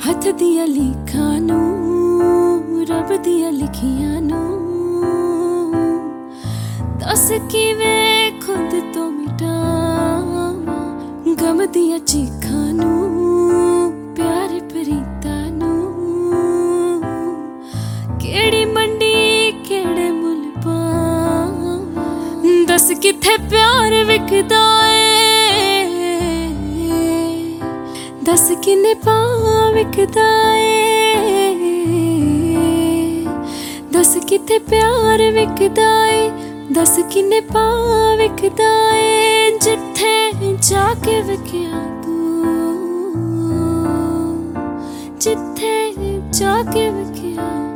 हथ दिया लिखां नूं रब दिया लिखियां नूं दस किवें खुद तो मिटावां गम दिया चीखां नूं प्यार प्रीतां नूं केड़ी मंडी केड़े मुल पावां दस किथे प्यार विकदा दस किन्ने पां विकदा दस किथे प्यार विकदा दस किन्ने पां विकदा जिथे जाके विकिया तू जिथे जाके विकिया